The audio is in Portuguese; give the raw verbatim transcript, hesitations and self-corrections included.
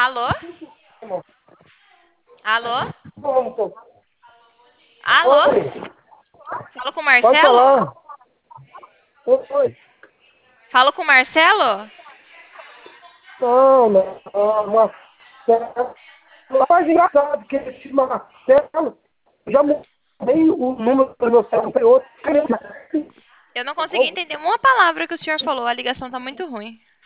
Alô? Alô? Pronto. Alô? Oi, Falo com o pode Marcelo? falar. Oi. Falo com o Marcelo? Não, não, não, Marcelo. Rapaz, engraçado que esse Marcelo já mudei o número do meu celular para outro. Eu não consegui entender uma palavra que o senhor falou. A ligação tá muito ruim.